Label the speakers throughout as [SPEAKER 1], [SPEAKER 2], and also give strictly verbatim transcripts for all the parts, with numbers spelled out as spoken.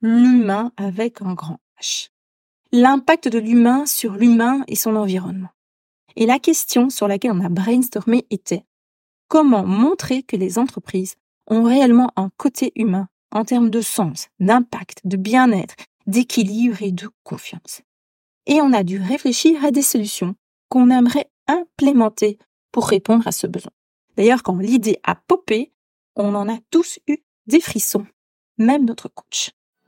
[SPEAKER 1] l'humain avec un grand H. L'impact de l'humain sur l'humain et son environnement. Et la question sur laquelle on a brainstormé était comment montrer que les entreprises ont réellement un côté humain en termes de sens, d'impact, de bien-être, d'équilibre et de confiance. Et on a dû réfléchir à des solutions qu'on aimerait implémenter pour répondre à ce besoin. D'ailleurs, quand l'idée a popé, on en a tous eu des frissons, même notre coach.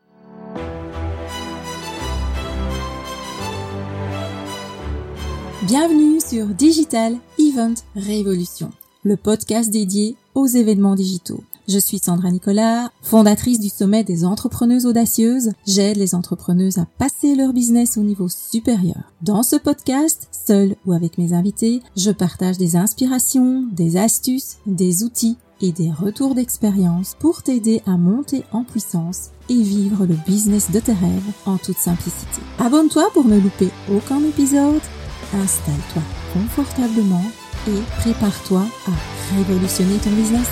[SPEAKER 2] Bienvenue sur Digital Event Révolution, le podcast dédié aux événements digitaux. Je suis Sandra Nicolas, fondatrice du Sommet des entrepreneuses audacieuses. J'aide les entrepreneuses à passer leur business au niveau supérieur. Dans ce podcast, seule ou avec mes invités, je partage des inspirations, des astuces, des outils et des retours d'expérience pour t'aider à monter en puissance et vivre le business de tes rêves en toute simplicité. Abonne-toi pour ne louper aucun épisode. Installe-toi confortablement et prépare-toi à révolutionner ton business.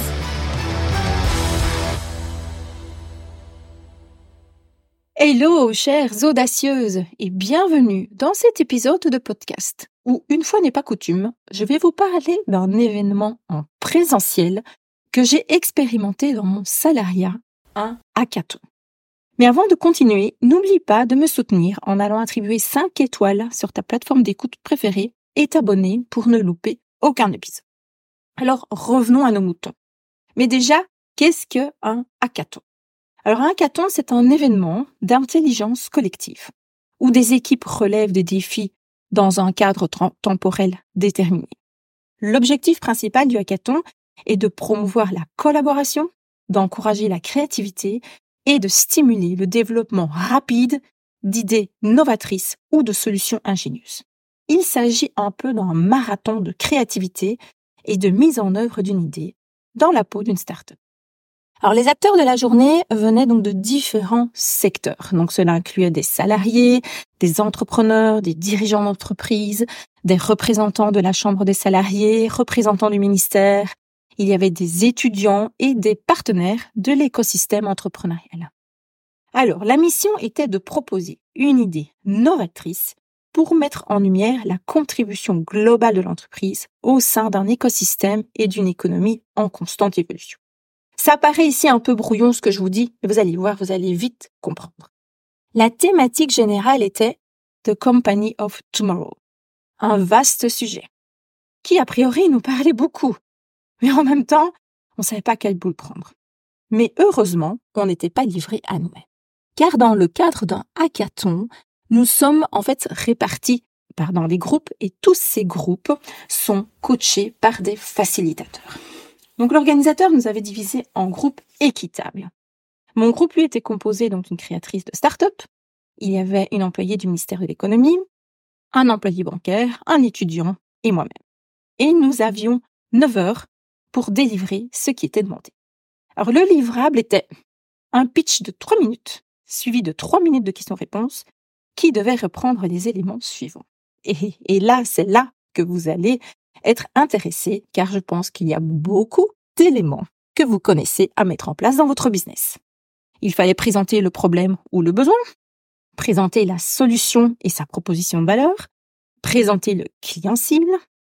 [SPEAKER 1] Hello, chères audacieuses, et bienvenue dans cet épisode de podcast où, une fois n'est pas coutume, je vais vous parler d'un événement en présentiel que j'ai expérimenté dans mon salariat, un hackathon. Mais avant de continuer, n'oublie pas de me soutenir en allant attribuer cinq étoiles sur ta plateforme d'écoute préférée et t'abonner pour ne louper aucun épisode. Alors, revenons à nos moutons. Mais déjà, qu'est-ce qu'un hackathon ? Alors, un hackathon, c'est un événement d'intelligence collective où des équipes relèvent des défis dans un cadre temporel déterminé. L'objectif principal du hackathon est de promouvoir la collaboration, d'encourager la créativité et de stimuler le développement rapide d'idées novatrices ou de solutions ingénieuses. Il s'agit un peu d'un marathon de créativité et de mise en œuvre d'une idée dans la peau d'une start-up. Alors, les acteurs de la journée venaient donc de différents secteurs. Donc, cela incluait des salariés, des entrepreneurs, des dirigeants d'entreprise, des représentants de la chambre des salariés, représentants du ministère. Il y avait des étudiants et des partenaires de l'écosystème entrepreneurial. Alors, la mission était de proposer une idée novatrice pour mettre en lumière la contribution globale de l'entreprise au sein d'un écosystème et d'une économie en constante évolution. Ça paraît ici un peu brouillon ce que je vous dis, mais vous allez voir, vous allez vite comprendre. La thématique générale était The Company of Tomorrow, un vaste sujet qui a priori nous parlait beaucoup, mais en même temps, on ne savait pas quelle boule prendre. Mais heureusement, on n'était pas livré à nous-mêmes. Car dans le cadre d'un hackathon, nous sommes en fait répartis par dans des groupes et tous ces groupes sont coachés par des facilitateurs. Donc l'organisateur nous avait divisés en groupes équitables. Mon groupe, lui, était composé donc d'une créatrice de start-up. Il y avait une employée du ministère de l'économie, un employé bancaire, un étudiant et moi-même. Et nous avions neuf heures pour délivrer ce qui était demandé. Alors le livrable était un pitch de trois minutes, suivi de trois minutes de questions-réponses, qui devait reprendre les éléments suivants. Et, et là, c'est là que vous allez être intéressé, car je pense qu'il y a beaucoup d'éléments que vous connaissez à mettre en place dans votre business. Il fallait présenter le problème ou le besoin, présenter la solution et sa proposition de valeur, présenter le client cible,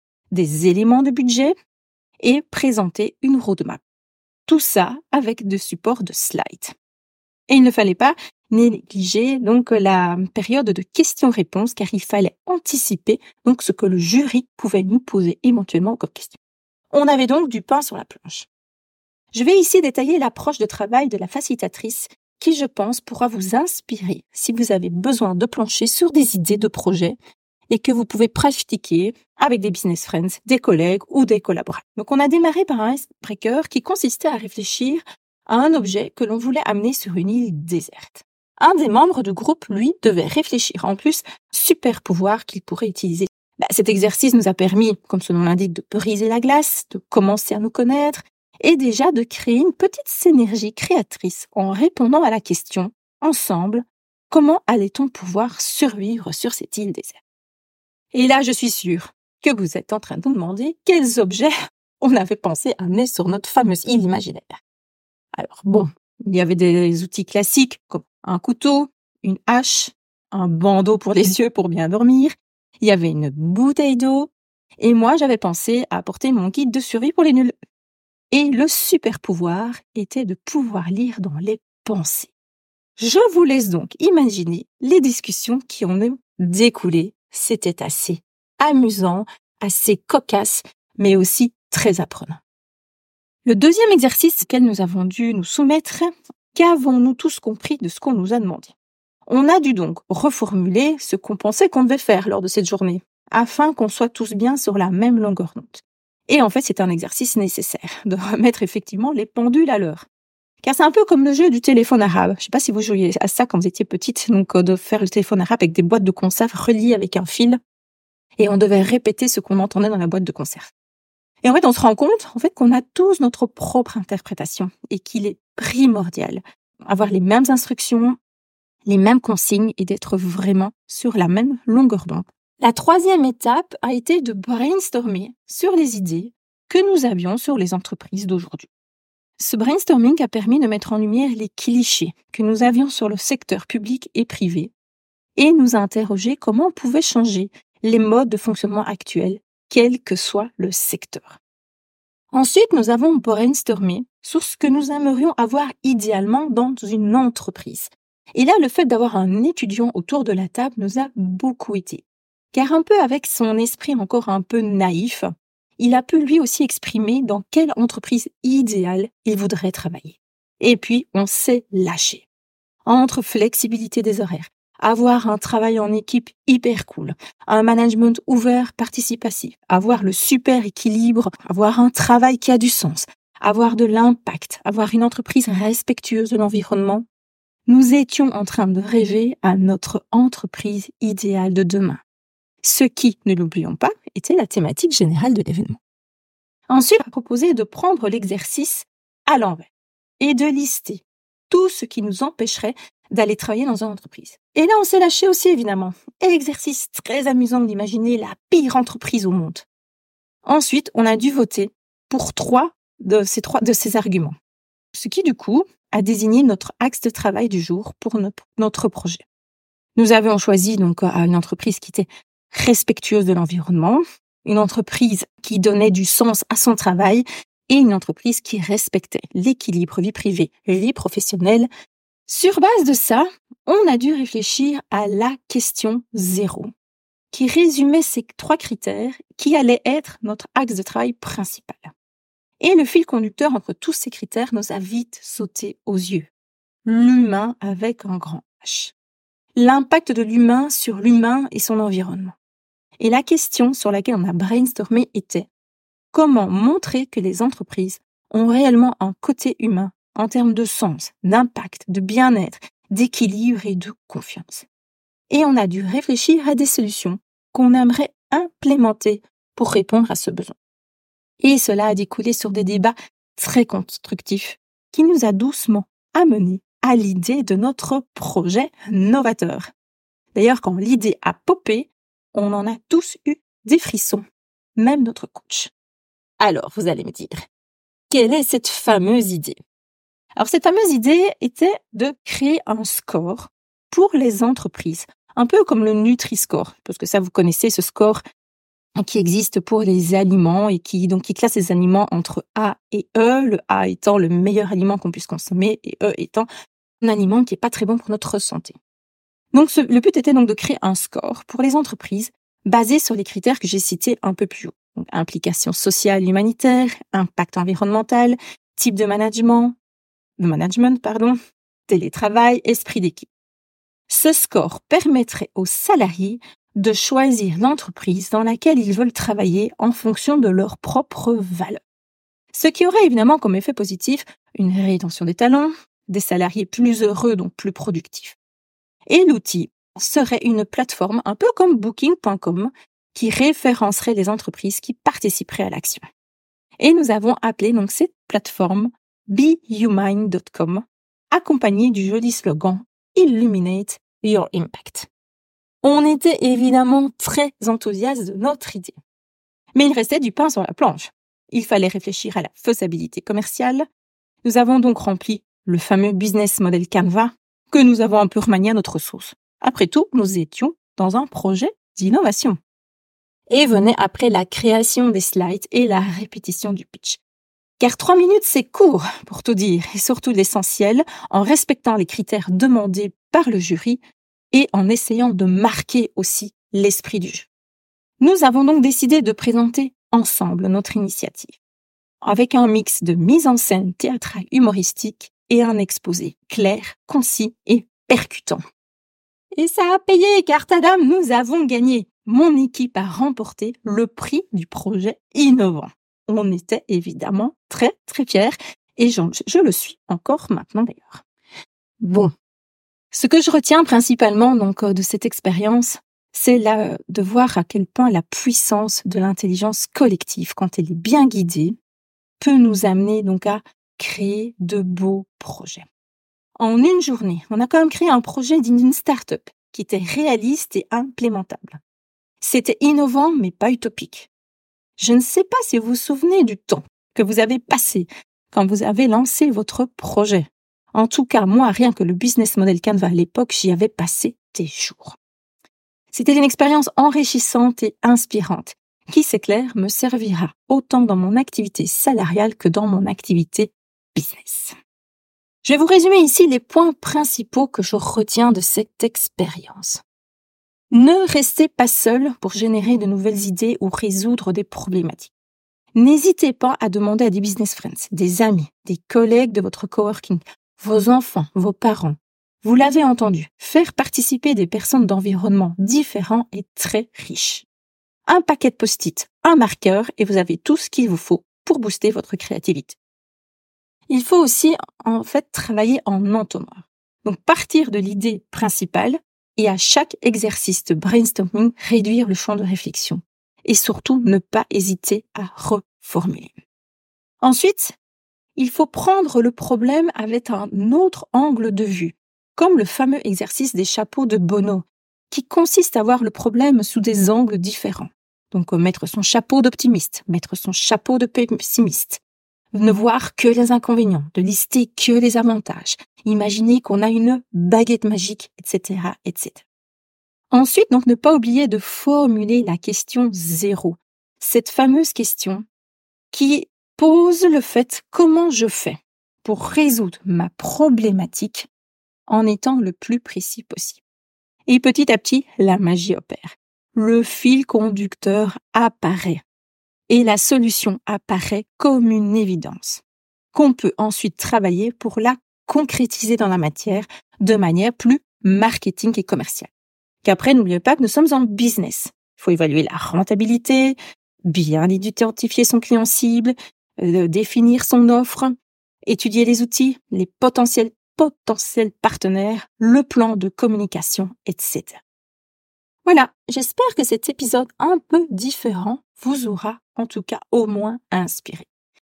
[SPEAKER 1] des éléments de budget et présenter une roadmap. Tout ça avec des supports de slides. Et il ne fallait pas négliger donc la période de questions-réponses car il fallait anticiper donc ce que le jury pouvait nous poser éventuellement comme question. On avait donc du pain sur la planche. Je vais ici détailler l'approche de travail de la facilitatrice qui, je pense, pourra vous inspirer si vous avez besoin de plancher sur des idées de projets et que vous pouvez pratiquer avec des business friends, des collègues ou des collaborateurs. Donc on a démarré par un icebreaker qui consistait à réfléchir à un objet que l'on voulait amener sur une île déserte. Un des membres du groupe, lui, devait réfléchir en plus super pouvoir qu'il pourrait utiliser. Bah, cet exercice nous a permis, comme son nom l'indique, de briser la glace, de commencer à nous connaître et déjà de créer une petite synergie créatrice en répondant à la question, ensemble, comment allait-on pouvoir survivre sur cette île déserte ? Et là, je suis sûre que vous êtes en train de vous demander quels objets on avait pensé amener sur notre fameuse île imaginaire. Alors bon, il y avait des outils classiques comme un couteau, une hache, un bandeau pour les yeux pour bien dormir, il y avait une bouteille d'eau, et moi j'avais pensé à apporter mon guide de survie pour les nuls. Et le super pouvoir était de pouvoir lire dans les pensées. Je vous laisse donc imaginer les discussions qui en ont découlé. C'était assez amusant, assez cocasse, mais aussi très apprenant. Le deuxième exercice auquel nous avons dû nous soumettre, qu'avons-nous tous compris de ce qu'on nous a demandé? On a dû donc reformuler ce qu'on pensait qu'on devait faire lors de cette journée, afin qu'on soit tous bien sur la même longueur d'onde. Et en fait, c'est un exercice nécessaire de remettre effectivement les pendules à l'heure. Car c'est un peu comme le jeu du téléphone arabe. Je ne sais pas si vous jouiez à ça quand vous étiez petite, donc de faire le téléphone arabe avec des boîtes de conserve reliées avec un fil, et on devait répéter ce qu'on entendait dans la boîte de conserve. Et en fait, on se rend compte en fait qu'on a tous notre propre interprétation et qu'il est primordial d'avoir les mêmes instructions, les mêmes consignes et d'être vraiment sur la même longueur d'onde. La troisième étape a été de brainstormer sur les idées que nous avions sur les entreprises d'aujourd'hui. Ce brainstorming a permis de mettre en lumière les clichés que nous avions sur le secteur public et privé et nous a interrogé comment on pouvait changer les modes de fonctionnement actuels, quel que soit le secteur. Ensuite, nous avons brainstormé sur ce que nous aimerions avoir idéalement dans une entreprise. Et là, le fait d'avoir un étudiant autour de la table nous a beaucoup aidé. Car un peu avec son esprit encore un peu naïf, il a pu lui aussi exprimer dans quelle entreprise idéale il voudrait travailler. Et puis, on s'est lâché. Entre flexibilité des horaires, avoir un travail en équipe hyper cool, un management ouvert, participatif, avoir le super équilibre, avoir un travail qui a du sens, avoir de l'impact, avoir une entreprise respectueuse de l'environnement, nous étions en train de rêver à notre entreprise idéale de demain. Ce qui, ne l'oublions pas, était la thématique générale de l'événement. Ensuite, on a proposé de prendre l'exercice à l'envers et de lister tout ce qui nous empêcherait d'aller travailler dans une entreprise. Et là, on s'est lâché aussi, évidemment. Exercice très amusant d'imaginer la pire entreprise au monde. Ensuite, on a dû voter pour trois de ces trois de ces arguments. Ce qui, du coup, a désigné notre axe de travail du jour pour notre projet. Nous avions choisi donc une entreprise qui était respectueuse de l'environnement, une entreprise qui donnait du sens à son travail et une entreprise qui respectait l'équilibre vie privée et vie professionnelle. Sur base de ça, on a dû réfléchir à la question zéro, qui résumait ces trois critères qui allaient être notre axe de travail principal. Et le fil conducteur entre tous ces critères nous a vite sauté aux yeux. L'humain avec un grand H. L'impact de l'humain sur l'humain et son environnement. Et la question sur laquelle on a brainstormé était comment montrer que les entreprises ont réellement un côté humain en termes de sens, d'impact, de bien-être, d'équilibre et de confiance. Et on a dû réfléchir à des solutions qu'on aimerait implémenter pour répondre à ce besoin. Et cela a découlé sur des débats très constructifs qui nous a doucement amenés à l'idée de notre projet novateur. D'ailleurs, quand l'idée a popé, on en a tous eu des frissons, même notre coach. Alors, vous allez me dire, quelle est cette fameuse idée? Alors, cette fameuse idée était de créer un score pour les entreprises, un peu comme le Nutri-Score, parce que ça, vous connaissez ce score qui existe pour les aliments et qui donc qui classe les aliments entre A et E, le A étant le meilleur aliment qu'on puisse consommer et E étant un aliment qui est pas très bon pour notre santé. Donc, ce, le but était donc de créer un score pour les entreprises basé sur les critères que j'ai cités un peu plus haut. Donc, implication sociale et humanitaire, impact environnemental, type de management, de management, pardon, télétravail, esprit d'équipe. Ce score permettrait aux salariés de choisir l'entreprise dans laquelle ils veulent travailler en fonction de leurs propres valeurs. Ce qui aurait évidemment comme effet positif une rétention des talents, des salariés plus heureux, donc plus productifs. Et l'outil serait une plateforme un peu comme booking point com qui référencerait les entreprises qui participeraient à l'action. Et nous avons appelé donc cette plateforme be you mind dot com, accompagnée du joli slogan Illuminate your impact. On était évidemment très enthousiastes de notre idée. Mais il restait du pain sur la planche. Il fallait réfléchir à la faisabilité commerciale. Nous avons donc rempli le fameux business model Canva que nous avons un peu remanié à notre sauce. Après tout, nous étions dans un projet d'innovation. Et venait après la création des slides et la répétition du pitch. Car trois minutes, c'est court, pour tout dire, et surtout l'essentiel, en respectant les critères demandés par le jury et en essayant de marquer aussi l'esprit du jeu. Nous avons donc décidé de présenter ensemble notre initiative, avec un mix de mise en scène théâtrale humoristique et un exposé clair, concis et percutant. Et ça a payé, car tadam, nous avons gagné. Mon équipe a remporté le prix du projet innovant. On était évidemment très très fiers et je, je le suis encore maintenant d'ailleurs. Bon, ce que je retiens principalement donc de cette expérience, c'est là de voir à quel point la puissance de l'intelligence collective, quand elle est bien guidée, peut nous amener donc à créer de beaux projets. En une journée, on a quand même créé un projet d'une start-up qui était réaliste et implémentable. C'était innovant mais pas utopique. Je ne sais pas si vous vous souvenez du temps que vous avez passé quand vous avez lancé votre projet. En tout cas, moi, rien que le business model Canva à l'époque, j'y avais passé des jours. C'était une expérience enrichissante et inspirante qui, c'est clair, me servira autant dans mon activité salariale que dans mon activité business. Je vais vous résumer ici les points principaux que je retiens de cette expérience. Ne restez pas seul pour générer de nouvelles idées ou résoudre des problématiques. N'hésitez pas à demander à des business friends, des amis, des collègues de votre coworking, vos enfants, vos parents. Vous l'avez entendu, faire participer des personnes d'environnements différents est très riche. Un paquet de post-it, un marqueur et vous avez tout ce qu'il vous faut pour booster votre créativité. Il faut aussi, en fait, travailler en entonnoir. Donc, partir de l'idée principale et à chaque exercice de brainstorming, réduire le champ de réflexion. Et surtout, ne pas hésiter à reformuler. Ensuite, il faut prendre le problème avec un autre angle de vue, comme le fameux exercice des chapeaux de Bono, qui consiste à voir le problème sous des angles différents. Donc, mettre son chapeau d'optimiste, mettre son chapeau de pessimiste, ne voir que les inconvénients, de lister que les avantages, imaginer qu'on a une baguette magique, et cetera, et cetera. Ensuite, donc, ne pas oublier de formuler la question zéro. Cette fameuse question qui pose le fait comment je fais pour résoudre ma problématique en étant le plus précis possible. Et petit à petit, la magie opère. Le fil conducteur apparaît. Et la solution apparaît comme une évidence, qu'on peut ensuite travailler pour la concrétiser dans la matière de manière plus marketing et commerciale. Qu'après, n'oubliez pas que nous sommes en business. Il faut évaluer la rentabilité, bien identifier son client cible, euh, définir son offre, étudier les outils, les potentiels, potentiels partenaires, le plan de communication, et cetera. Voilà, j'espère que cet épisode un peu différent vous aura en tout cas au moins inspiré.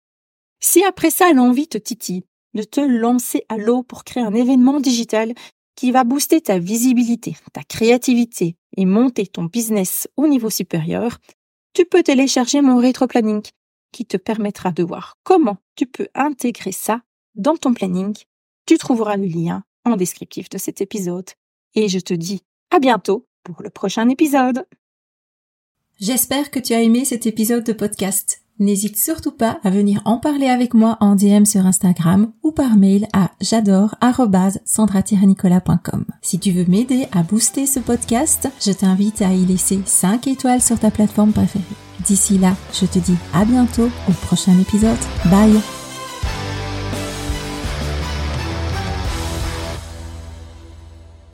[SPEAKER 1] Si après ça l'envie te titille de te lancer à l'eau pour créer un événement digital qui va booster ta visibilité, ta créativité et monter ton business au niveau supérieur, tu peux télécharger mon rétro-planning qui te permettra de voir comment tu peux intégrer ça dans ton planning. Tu trouveras le lien en descriptif de cet épisode et je te dis à bientôt pour le prochain épisode.
[SPEAKER 2] J'espère que tu as aimé cet épisode de podcast. N'hésite surtout pas à venir en parler avec moi en D M sur Instagram ou par mail à j'adore arobase sandra tiret nicolas point com. Si tu veux m'aider à booster ce podcast, je t'invite à y laisser cinq étoiles sur ta plateforme préférée. D'ici là, je te dis à bientôt au prochain épisode. Bye!